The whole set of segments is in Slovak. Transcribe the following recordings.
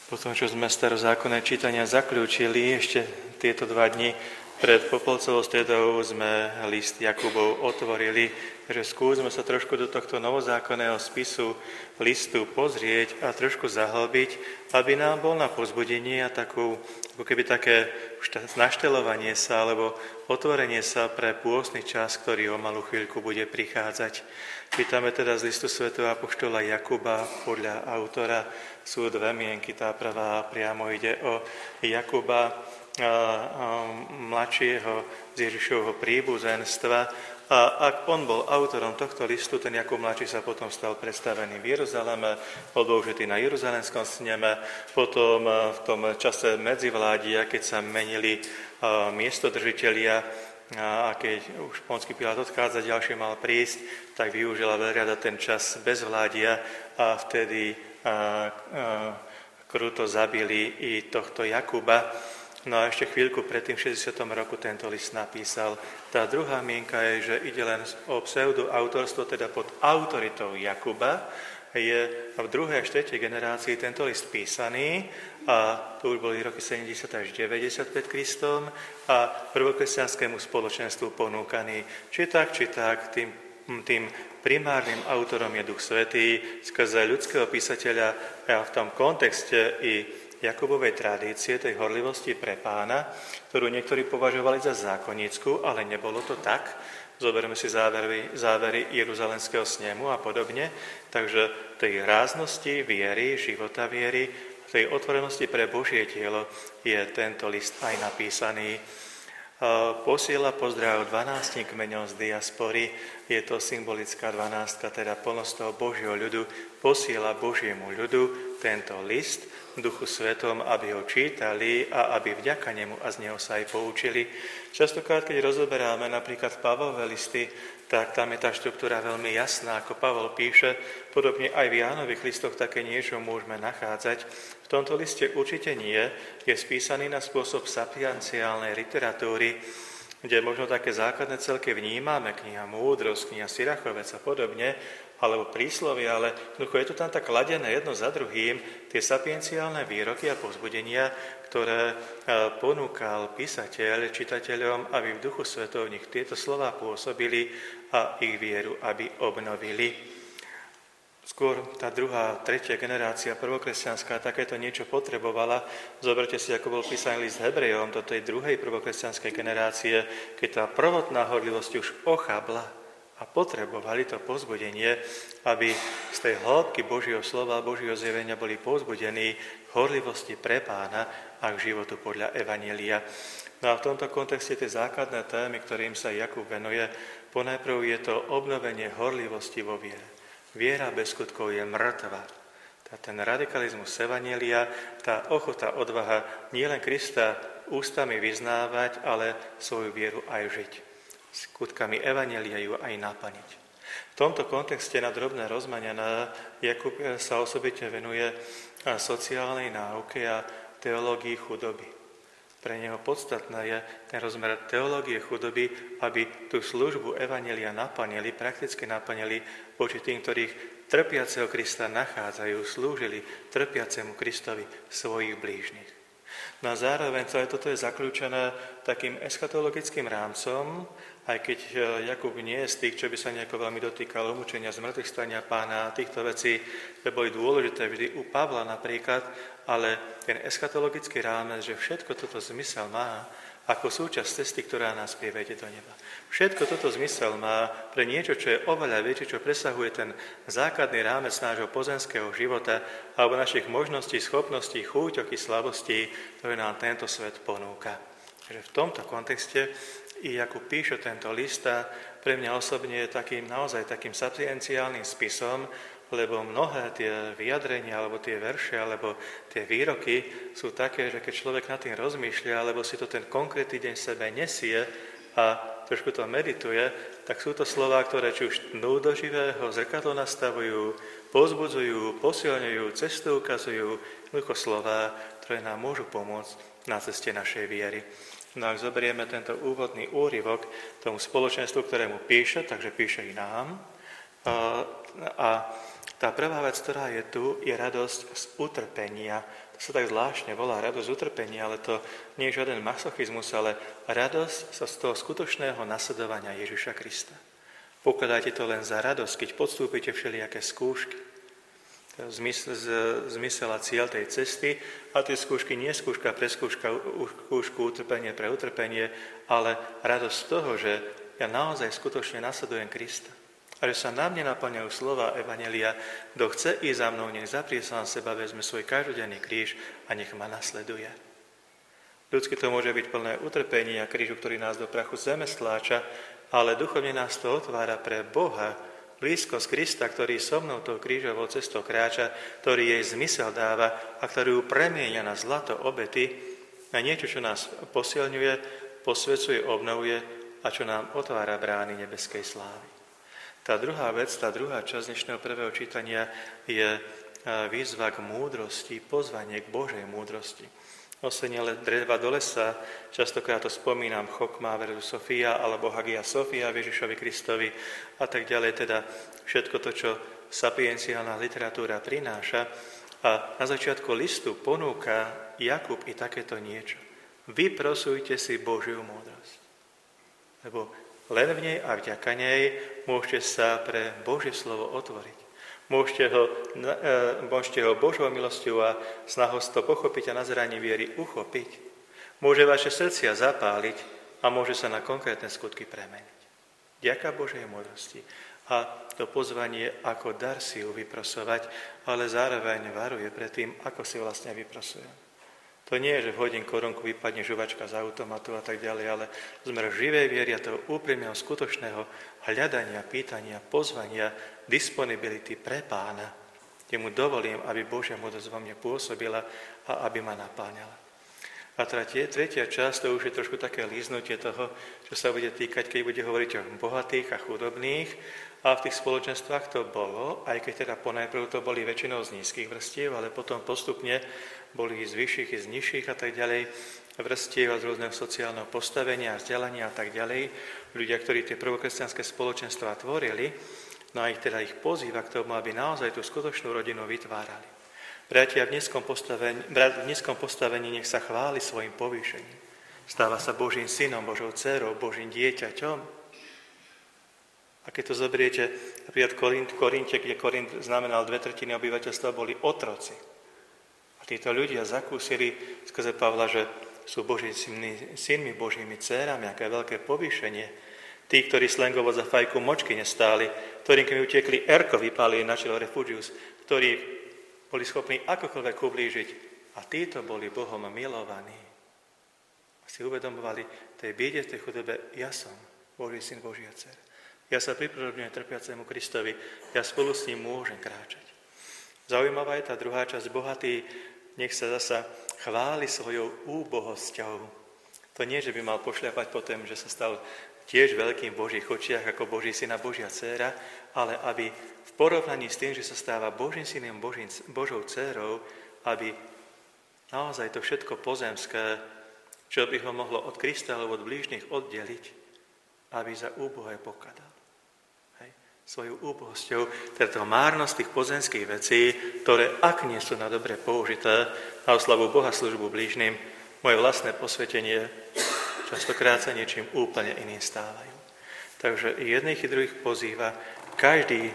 Potom, čo sme starozákonné čítania zakľúčili, ešte tieto 2 dni pred Popolcovou stredou sme list Jakubov otvorili, že skúsme sa trošku do tohto novozákonného spisu listu pozrieť a trošku zahlbiť, aby nám bol na povzbudenie a takú, ako keby také naštelovanie sa alebo otvorenie sa pre pôstny čas, ktorý o malú chvíľku bude prichádzať. Čítame teda z listu svätého apoštola Jakuba, podľa autora sú 2 mienky. Tá prvá priamo ide o Jakuba, mladšieho z Ježišovho príbuzenstva. A ak on bol autorom tohto listu, ten Jakub mladší sa potom stal predstavený v Jeruzaleme, bol použitý na Jeruzalemskom sneme, potom v tom čase medzivládia, keď sa menili miestodržitelia, a keď už Ponský Pilát odchádza, ďalšie mal prísť, tak využila veľrada ten čas bezvládia a vtedy kruto zabili i tohto Jakuba. No a ešte chvíľku pred tým 60. roku tento list napísal. Tá druhá mienka je, že ide len o pseudoautorstvo, teda pod autoritou Jakuba. Je v 2. a 4. generácii tento list písaný a to už boli roky 70 až 90 pred Kristom a prvokresťanskému spoločenstvu ponúkaný. Či tak, tým primárnym autorom je Duch Svätý skrze ľudského písateľa a v tom kontexte i Jakubovej tradície, tej horlivosti pre Pána, ktorú niektorí považovali za zákonnícku, ale nebolo to tak. Zoberme si závery Jeruzalemského snemu a podobne. Takže tej ráznosti viery, života viery, tej otvorenosti pre Božie telo je tento list aj napísaný. Posiela pozdrav 12 kmeňom z diaspory, je to symbolická 12, teda plnosť toho Božieho ľudu, posiela Božiemu ľudu tento list v Duchu Svetom, aby ho čítali a aby vďaka nemu a z neho sa aj poučili. Častokrát, keď rozoberáme napríklad Pavlové listy, tak tam je tá štruktúra veľmi jasná, ako Pavol píše, podobne aj v Jánových listoch také niečo môžeme nachádzať. V tomto liste určite nie, je spísaný na spôsob sapienciálnej literatúry, kde možno také základné celky vnímame, kniha Múdrosť, kniha Sirachovec a podobne, alebo príslovie, ale je to tam tak ladené jedno za druhým, tie sapienciálne výroky a povzbudenia, ktoré ponúkal písateľ čitateľom, aby v Duchu Svetom v nich tieto slová pôsobili a ich vieru, aby obnovili. Skôr tá 2., 3. generácia prvokresťanská takéto niečo potrebovala. Zoberte si, ako bol písaný list Hebrejom do tej 2. prvokresťanskej generácie, keď tá prvotná horlivosť už ochabla a potrebovali to povzbudenie, aby z tej hĺbky Božieho slova, Božieho zjavenia boli povzbudení k horlivosti pre Pána a k životu podľa Evanjelia. No a v tomto kontexte tie základné témy, ktorým sa Jakub venuje, ponajprv je to obnovenie horlivosti vo viere. Viera bez skutkov je mŕtva. Ten radikalizmus Evanjelia, tá ochota, odvaha nielen Krista ústami vyznávať, ale svoju vieru aj žiť. Skutkami Evanjelia ju aj naplniť. V tomto kontexte na drobné rozmaňaná Jakub sa osobitne venuje sociálnej náuke a teológii chudoby. Pre neho podstatná je ten rozmer teológie chudoby, aby tú službu Evanjelia naplnili, prakticky naplnili voči tým, ktorých trpiaceho Krista nachádzajú, slúžili trpiacemu Kristovi svojich blížnych. No a zároveň celé toto je zaklúčené takým eschatologickým rámcom, aj keď Jakub nie je z tých, čo by sa nejako veľmi dotýkalo umúčenia zmrtvých stania Pána a týchto vecí, ktoré boli dôležité vždy u Pavla napríklad, ale ten eschatologický rámec, že všetko toto zmysel má ako súčasť cesty, ktorá nás privedie do neba. Všetko toto zmysel má pre niečo, čo je oveľa väčšie, čo presahuje ten základný rámec nášho pozemského života alebo našich možností, schopností, chúťok i slabostí, ktoré nám tento svet ponúka. Takže v tomto kontexte i Jakub píše tento list a pre mňa osobne je naozaj takým sapienciálnym spisom, lebo mnohé tie vyjadrenia, alebo tie verše, alebo tie výroky sú také, že keď človek nad tým rozmýšľa, alebo si to ten konkrétny deň sebe nesie a trošku to medituje, tak sú to slová, ktoré či už tnú do živého, zrkadlo nastavujú, povzbudzujú, posilňujú, cestu ukazujú, jednoducho slová, ktoré nám môžu pomôcť na ceste našej viery. No ak zoberieme tento úvodný úryvok tomu spoločenstvu, ktorému píše, takže píše i nám, a tá prvá vec, ktorá je tu, je radosť z utrpenia to sa tak zvláštne volá radosť utrpenia, ale to nie je žiaden masochizmus, ale radosť z toho skutočného nasledovania Ježiša Krista. Pokladajte to len za radosť, keď podstúpite všelijaké skúšky. Zmysel a cieľ tej cesty, a tie skúšky nie je skúška pre skúšku, utrpenie pre utrpenie, ale radosť z toho, že ja naozaj skutočne nasledujem Krista. A že sa na mne naplňajú slova Evanjelia, kto chce ísť za mnou, nech zaprie sám seba, vezme svoj každodenný kríž a nech ma nasleduje. Ľudsky to môže byť plné utrpenia, krížu, ktorý nás do prachu zeme stláča, ale duchovne nás to otvára pre Boha, blízkosť Krista, ktorý so mnou tou krížovou cestou kráča, ktorý jej zmysel dáva a ktorý ju premieňa na zlato obety, na niečo, čo nás posilňuje, posvecuje, obnovuje a čo nám otvára brány nebeskej slávy. Tá druhá vec, tá druhá časť dnešného prvého čítania je výzva k múdrosti, pozvanie k Božej múdrosti. Oseniele dreva do lesa, častokrát to spomínam, Chokma versus Sofia, alebo Hagia Sofia Ježišovi Kristovi a tak ďalej, teda všetko to, čo sapienciálna literatúra prináša. A na začiatku listu ponúka Jakub i takéto niečo. Vyprosujte si Božiu múdrosť. Lebo len v nej a vďaka nej môžete sa pre Božie slovo otvoriť. Môžete ho Božou milosťou a snahou to pochopiť a nazeraním viery uchopiť. Môže vaše srdcia zapáliť a môže sa na konkrétne skutky premeniť. Ďaká Božej múdrosti. A to pozvanie ako dar si ju vyprosovať, ale zároveň varuje pred tým, ako si vlastne vyprosujem. To nie je, že v hodinku korunku vypadne žuvačka z automatu a tak ďalej, ale sme živej viery a toho úprimného, skutočného hľadania, pýtania, pozvania, disponibility pre Pána, kde mu dovolím, aby Božia múdrosť vo mne pôsobila a aby ma napáňala. A tretia časť, to už je trošku také líznutie toho, čo sa bude týkať, keď bude hovoriť o bohatých a chudobných. A v tých spoločenstvách to bolo, aj keď teda ponajprv to boli väčšinou z nízkych vrstiev, ale potom postupne boli z vyšších i z nižších a tak ďalej vrstiev a z rôzneho sociálneho postavenia a vzdelania a tak ďalej. Ľudia, ktorí tie prvokresťanské spoločenstvá tvorili, no a ich pozýva k tomu, aby naozaj tú skutočnú rodinu vytvárali. Bratia, v nízkom postavení nech sa chváli svojim povýšením. Stáva sa Božím synom, Božou dcerou, Božím dieťaťom. A keď to zoberiete, napríklad Korinte, kde Korint znamenal 2/3 obyvateľstva, boli otroci. A títo ľudia zakúsili skrze Pavla, že sú Božími synmi, Božími dcérami, aké veľké povýšenie. Tí, ktorí slangovo za fajku močky nestáli, ktorým keď utiekli Erko, vypálili na čelo refugius, ktorí boli schopní akokoľvek ublížiť. A títo boli Bohom milovaní. A si uvedomovali, tej biede, v tej chudobe, ja som Boží syn, Božia dcera. Ja sa pripodobňujem trpiacemu Kristovi, ja spolu s ním môžem kráčať. Zaujímavá je tá druhá časť, bohatý, nech sa zasa chváli svojou úbohosťou. To nie, že by mal pošľapať potom, že sa stal tiež veľkým v Božích očiach ako Boží syn a Božia dcéra, ale aby v porovnaní s tým, že sa stáva Božím synom, Božou dcérou, aby naozaj to všetko pozemské, čo by ho mohlo od Krista alebo od blížnych oddeliť, aby za úbohé pokladal. Svojou úbohosťou, teda márnosť tých pozemských vecí, ktoré ak nie sú na dobre použité, na oslavu Boha, službu blížnym, moje vlastné posvetenie častokrát sa niečím úplne iným stávajú. Takže i jedných i druhých pozýva každý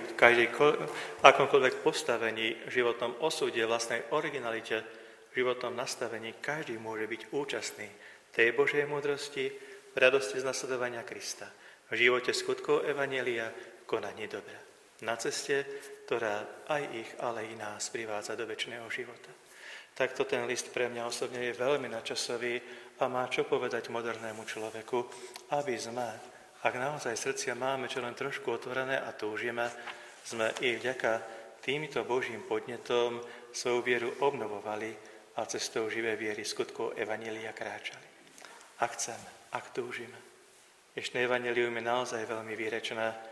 akomkoľvek postavení, životnom osude, vlastnej originalite, životnom nastavení, každý môže byť účastný tej Božej múdrosti, v radosti z nasledovania Krista, v živote skutkov Evanjelia, konaní dobra. Na ceste, ktorá aj ich, ale i nás privádza do večného života. Takto ten list pre mňa osobne je veľmi načasový a má čo povedať modernému človeku, aby sme, ak naozaj srdcia máme čo len trošku otvorené a túžime, sme i vďaka týmto Božím podnetom svoju vieru obnovovali a cestou živej viery skutkov Evanjelia kráčali. Ak chceme, ak túžime. Dnešné Evanjelium je naozaj veľmi výrečné.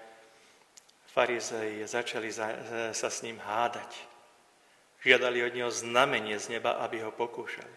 Farizei začali sa s ním hádať. Žiadali od neho znamenie z neba, aby ho pokúšali.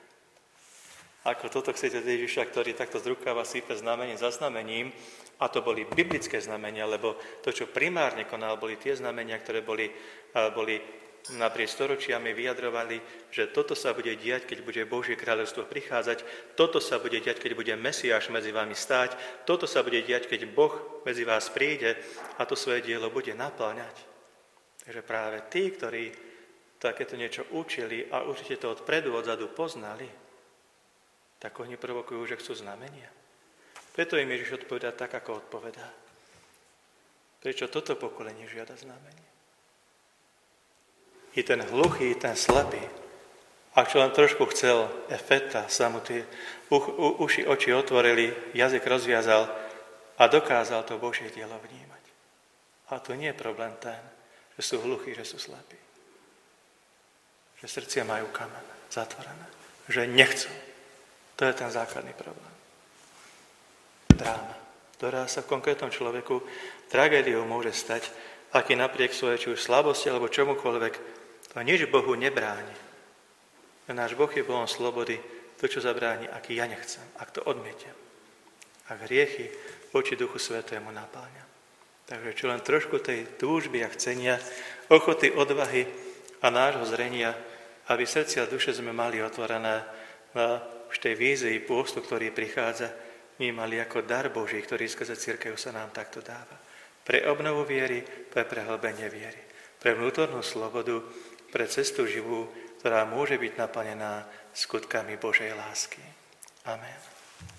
Ako toto chcete Ježiša, ktorý takto z rukáva sype znamenie za znamením, a to boli biblické znamenia, lebo to, čo primárne konal, boli tie znamenia, ktoré boli naprieč storočiami vyjadrovali, že toto sa bude diať, keď bude Božie kráľovstvo prichádzať, toto sa bude diať, keď bude Mesiáš medzi vami stáť, toto sa bude diať, keď Boh medzi vás príde a to svoje dielo bude naplňať. Takže práve tí, ktorí takéto niečo učili a určite to odpredu, odzadu poznali, tak oni provokujú, že chcú znamenia. Preto im Ježiš odpovedá tak, ako odpovedá. Prečo toto pokolenie žiada znamenie? I ten hluchý, ten slepý, ak čo len trošku chcel efeta, sa mu tie uši, oči otvorili, jazyk rozviazal a dokázal to Božie dielo vnímať. A to nie je problém ten, že sú hluchí, že sú slepí. Že srdcia majú kamen zatvorené. Že nechcú. To je ten základný problém. Dráma, ktorá sa v konkrétnom človeku tragédiou môže stať, aký napriek svojej či už slabosti alebo čomukoľvek, to nič Bohu nebráni. Náš Boh je Bohom slobody, to, čo zabráni, ak ja nechcem, ak to odmietiem. Ak hriechy voči Duchu Svätému napáňa. Takže čo len trošku tej túžby a chcenia, ochoty, odvahy a nášho zrenia, aby srdcia a duše sme mali otvorené na už tej vízii pôstu, ktorý prichádza, vnímali ako dar Boží, ktorý skrze cirkev sa nám takto dáva. Pre obnovu viery, pre prehlbenie viery, pre vnútornú slobodu, pre cestu živú, ktorá môže byť naplnená skutkami Božej lásky. Amen.